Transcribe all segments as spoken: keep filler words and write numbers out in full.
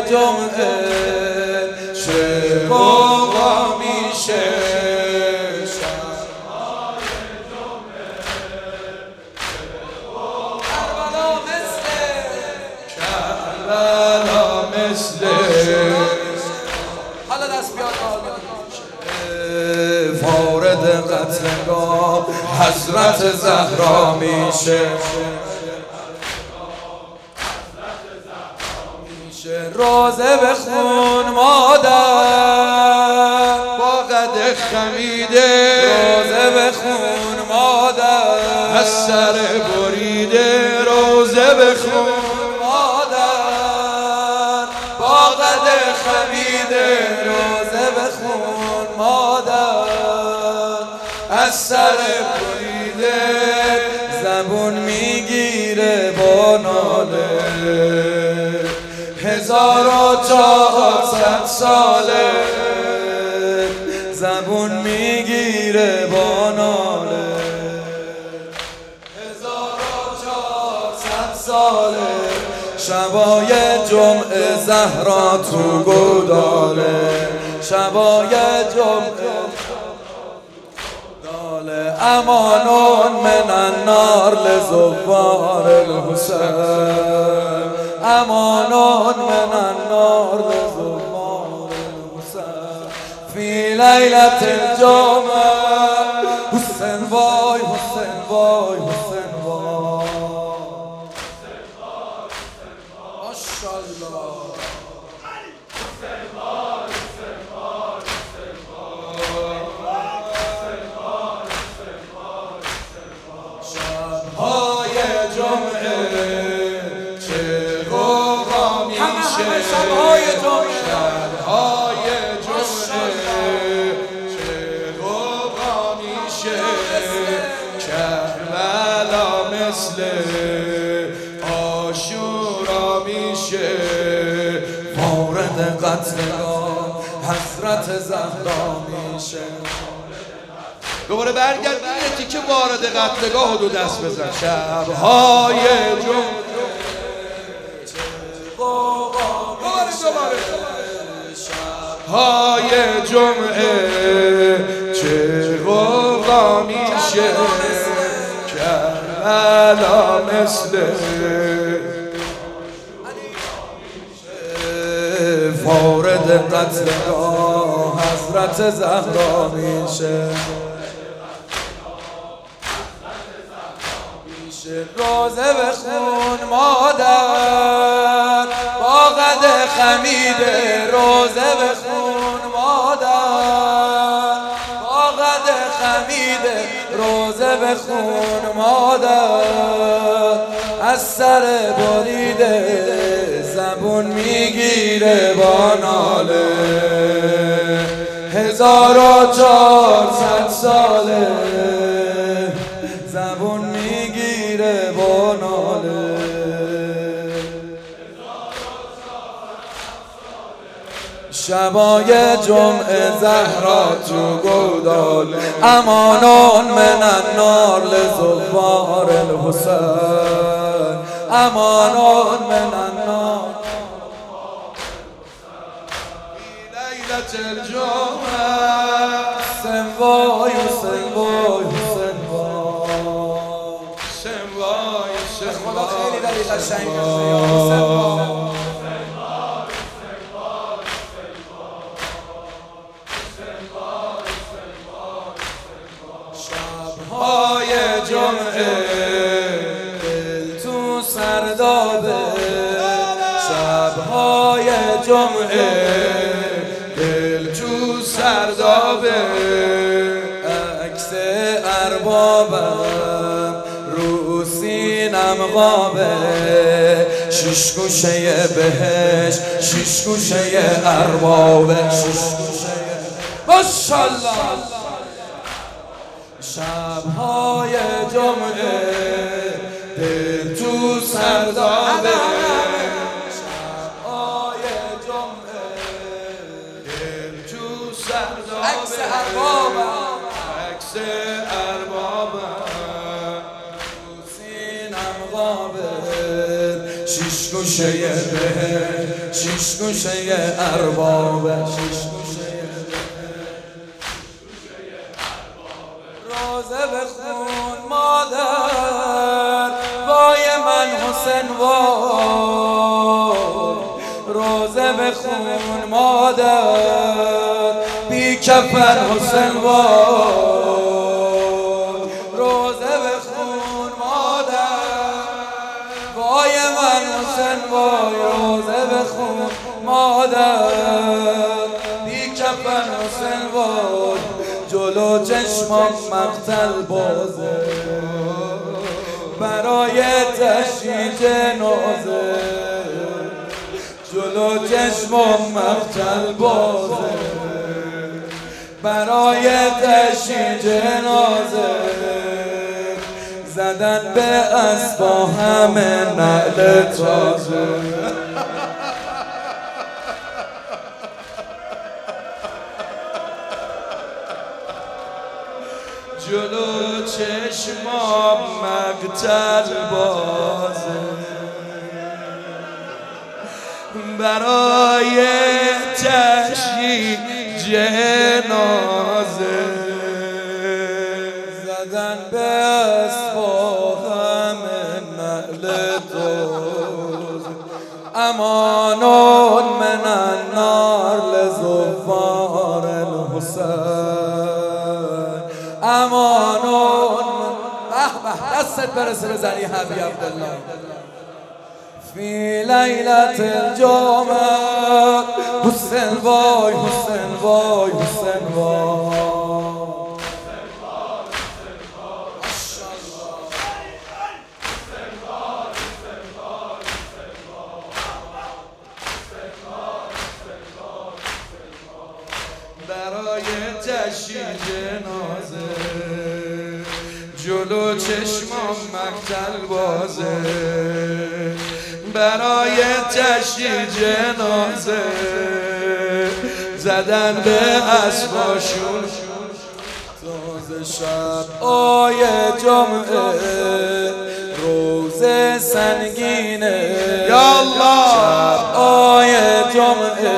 جمعه چه غوغا میشه شبهای جمعه کربلا مثل کربلا مثل حالا دست بیاد وارد قتلگاه حضرت زهرا میشه روزه بخون مادر با قد خمیده روزه بخون مادر از سر بریده روزه بخون مادر با قد خمیده روزه بخون مادر از سر بریده زبون میگیره با ناله هزار و چهارصد ساله زبون میگیره با ناله هزار و چهارصد ساله شبای جمعه زهرا تو گوداله شبای جمعه داله امانون من النار لزوار الحسین امانون من النار لزوار الحسین فی لیلة الجمعه حسین وای حسین وای حسین وای ماشاءالله شبهای جمعه چه غوغا میشه شبهای جمعه شبهای جمعه چه غوغا میشه کربلا مثل عاشورا میشه وارد قتلگاه حضرت زهرا میشه دوباره برگرد یه تیکه وارد قتلگاه دو دست بزن شبهای جمعه شبهای جمعه چه غوغا میشه کربلا مثل وارد قتلگاه حضرت زهرا میشه روزه بخون مادر با قد خمیده روزه بخون مادر با قد خمیده روزه بخون مادر از سر بریده زبون میگیره با ناله هزار و چهارصد ساله زبون میگیره با ناله شبای جمعه زهرا تو گودال امانون من النار لزوار الحسین امانون من النار لیلة الجمعه حسین وای حسین وای حسین وای خدا خیلی داری قشنگ شبهای جمعه دل تو سردابه شبهای جمعه دل تو سردابه عکس اربابم رو سینم غابه شش گوشه بهش شش گوشه اربابه شش گوشه ماشاءالله شبهای جمعه دل تو سردابه شبهای جمعه دل تو سردابه عکس اربابم عکس اربابم تو سینم غابه شش گوشه گوشه به شش گوشه اربابه روزه بخون مادر وای من حسین وای روزه بخون مادر بی کفن حسین وای روزه بخون مادر وای من حسین وای روزه بخون مادر بی کفن حسین وای جلو چشمم مقتل بازه برای تشییع جنازه جلو چشمم مقتل بازه برای تشییع جنازه زدن به اسبا همه نعل تازه جلو چشمام مقتل بازه برای تشییع جنازه زدن به اسبا همه نعل تازه امان من النار لزوار الحسین امانون به به دستت برسه به زنی حبیب عبدالله فی لیلت الجمعه حسین وای حسین وای حسین وای برای تشییع جنازه جلو چشمام مقتل بازه برای تشییع جنازه زدن به اسباشون تازه شب آی جمعه روزه سنگینه یا الله شب آی جمعه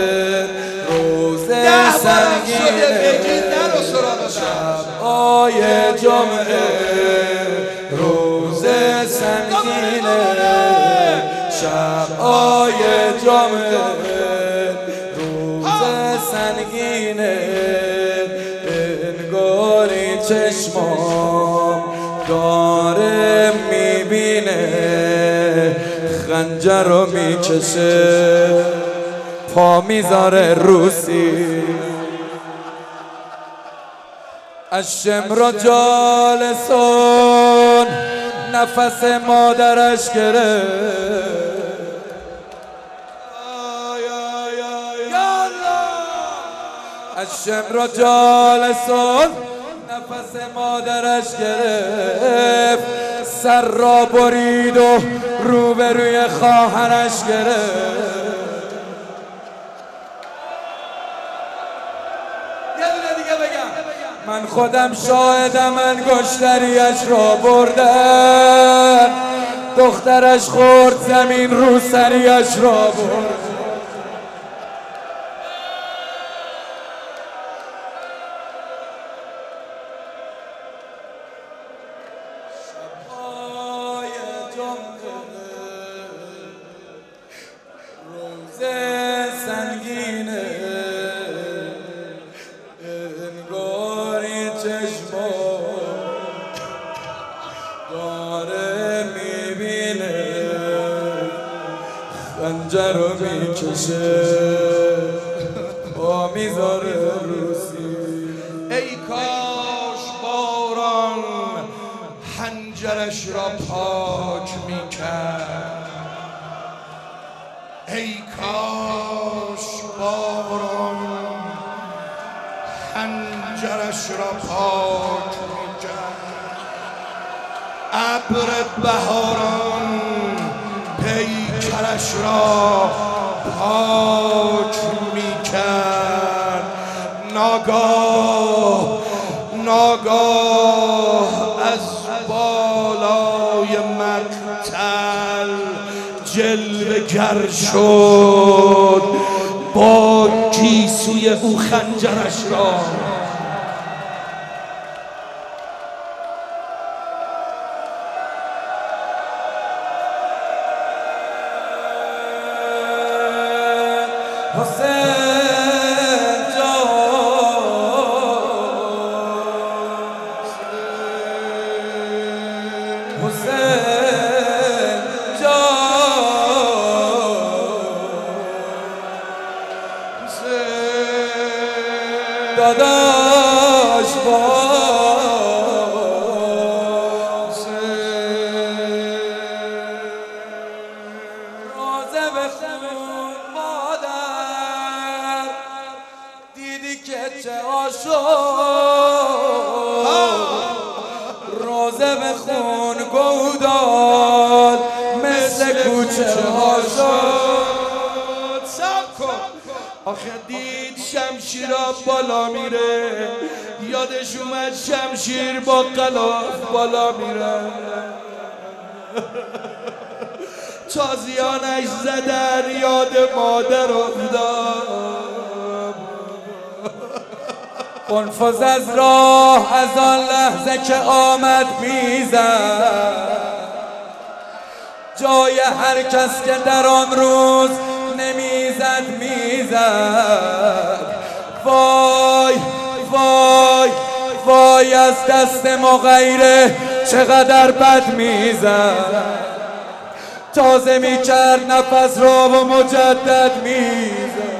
سنگینه شب آی جمعه روزه سنگینه شب آی جمعه روزه سنگینه انگاری چشمام داره میبینه خنجر رو میکشه پا میذاره روسی الشمر جالسون نفس مادرش گرفت الشمر جالسون نفس مادرش گرفت سر را برید و روبروی خواهرش گرفت من خودم شاهدم انگشتریش را بردن دخترش خورد زمین رو سریش را برد شب‌های جمعه روزه سنگینه داره میبینه خنجر رو میکشه با میذاره روسی ای کاش باران خنجرش را پاک میکرد ای کاش باران خنجرش را پاک ابر بهاران پیکرش را پاک میکرد ناگاه ناگاه از بالای مقتل جلوه گر شد با گیسوی او خنجرش را. داداش باز روزه بخون مادر دیدی که چه آشد، روزه بخون گودال مثل کوچه آشد. آخه دید شمشیرا بالا میره، یادش اومد شمشیر با غلاف بالا میره. تازیانش زدن یاد مادر افتاد. قنفذ از راه از آن لحظه که آمد میزد، جای هر کس که در آن روز نمیزد میزد. وای وای وای از دست مغیره چقدر بد میزد، تازه میکرد نفس را و مجدد میزد.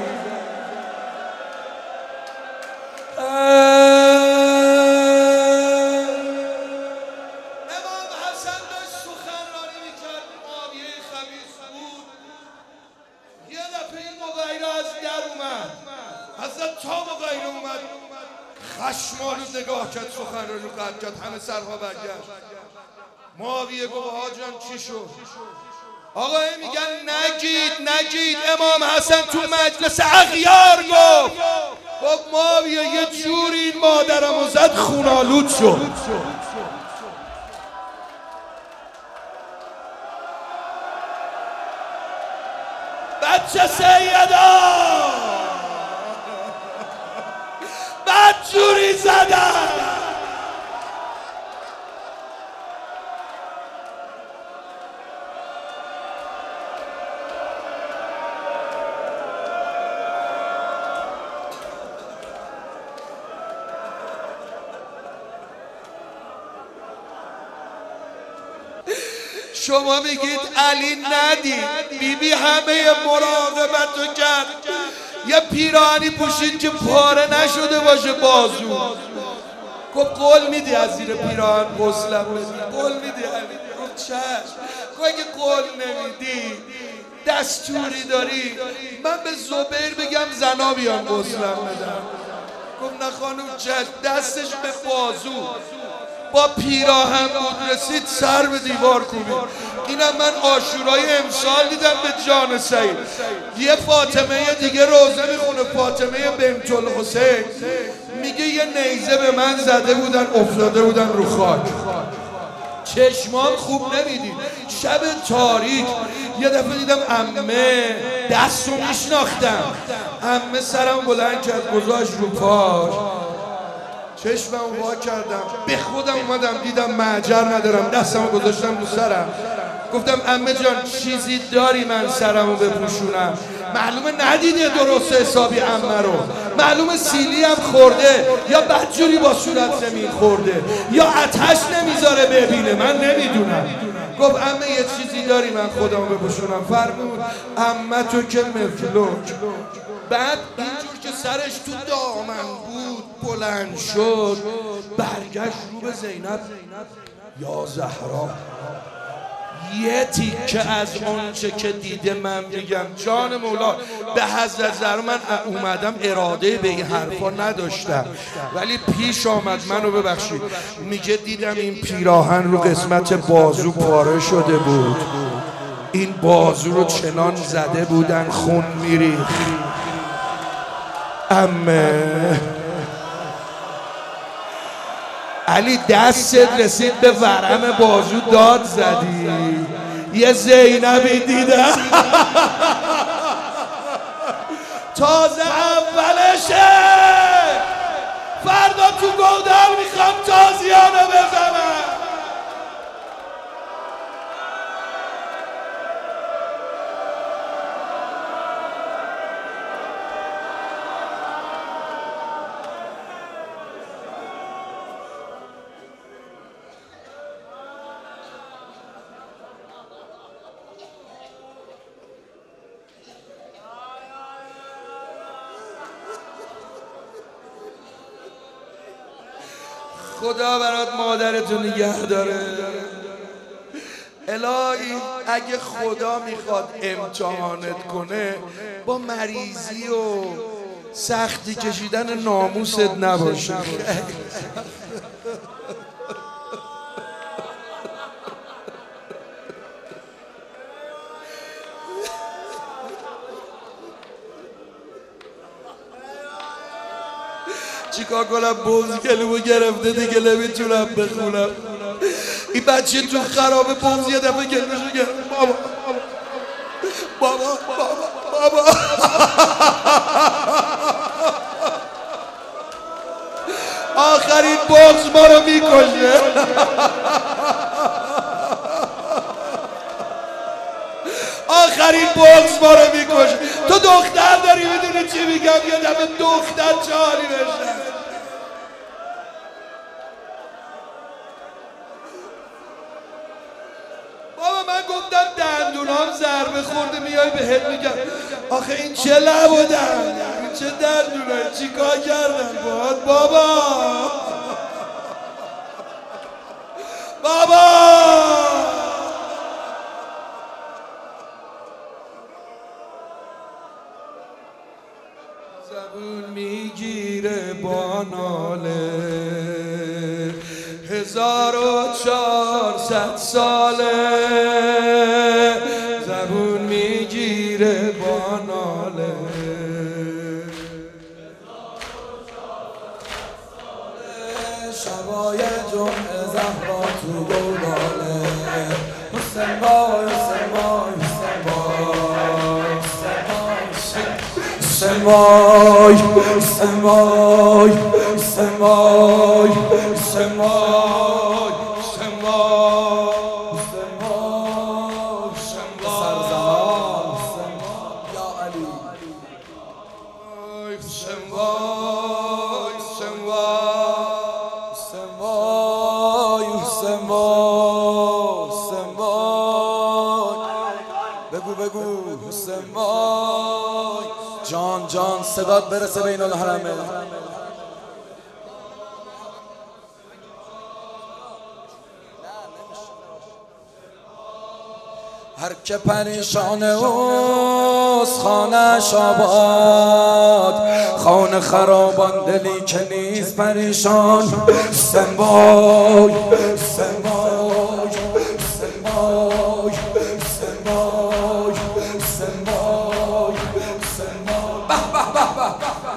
امام حسن داشت سخنرانی میکرد، معاویه خبیث بود. یه دفعه این مغیره از در اومد، حضرت تا مغیره اومد خشمالود نگاه کرد، سخنرانی رو قطع کرد، همه سرها برگشت. معاویه گفت آقا جان چی شد؟ آقا میگن نگید نگید امام حسن تو مجلس اغیار گفت. گفت معاویه یه جوری این مادرمو زد خونالود شد. بچه سیدا بد جوری زدن. شما میگید علی ندید، بی بی همه مراقبت رو کرد، یه پیراهنی پوشید که پاره نشده باشه بازو. گفت قول میدی از زیر پیراهن غسلم بدی؟ قول میدی علی؟ گفت چشم. گفت اگه قول نمیدی دستوری داری من به زبیر بگم زنا بیان غسلم بدن. گفت نه خانوم چشم. دستش به بازو با پیراهن بود رسید سر به دیوار کوبید. اینم من عاشورای امسال دیدم به جان سعید. یه فاطمه دیگه روزه میخونه، فاطمه بنت الحسین، میگه یه نیزه به من زده بودن افتاده بودن رو خاک، چشمام خوب نمیدید. شب تاریک یه دفعه دیدم عمه دستو میشناختم، عمه سرم بلند کرد گذاشت رو پاش، چشمم وا کردم به خودم اومدم دیدم معجر ندارم، دستمو گذاشتم رو سرم. گفتم عمه جان چیزی داری من سرمو بپوشونم؟ معلومه ندیده درست حسابی عمه رو، معلومه سیلی هم خورده یا بدجوری با صورت زمین خورده یا آتش نمیذاره ببینه، من نمیدونم. گفت عمه یه چیزی داری من خودمو بپوشونم؟ فرمود عمه تو که مفلوک. بعد اینجور که سرش تو دامن بود بلند شد، برگشت رو به زینب، یا زهرا یه تیکه از اونچه که دیده من میگم جان مولا به حضرت زهرا. من اومدم اراده به این حرفا نداشتم ولی پیش آمد، منو ببخشید. میگه دیدم این پیراهن رو قسمت بازو پاره شده بود، این بازو رو چنان زده بودن خون میریخت. امه علی دستت رسید به ورم بازو داد زدی، یه زینبی دیدم تازه اولشه فردا تو گودر میخوام تازیانه بزنم. خدا برات مادرتو نگه داره. الهی اگه خدا میخواد امتحانت کنه با مریضی و سختی کشیدن ناموست نباشه. چیکار کنم بغض گلومو گرفته دیگه نمیتونم بخونم. این بچه تو خراب بغض یه دفعه گلوشو گرفت. بابا بابا بابا بابا آخرین بغض ما رو میکشه. آخرین بغض ما رو میکشه. تو دختر داری میدونی چی میگم؟ یه دفعه دختر چه حالی بشه. بابا من گفتم دندونام ضربه خورده میای بهت میگم آخه این چه لب و دند، این چه دندونه، چی کار کردن باید بابا بابا زبون میگیره با ناله هزار و چهارصد ساله. زبون میگیره با ناله شبای جمعه زهرا تو گوداله حسین بای حسین بای حسین بای حسین بای حسین بای حسین بای حسین بای سرزمان یا علی حسین بای حسین سمای سمای سمای بگو بگو سمای جان جان صدات برسه بین الحرمین. هر که پریشان اوست خانه‌اش آباد، خانه خرابان دلی که نیست پریشان. سنبای سنبای سنبای سنبای سنبای سنبای به به به به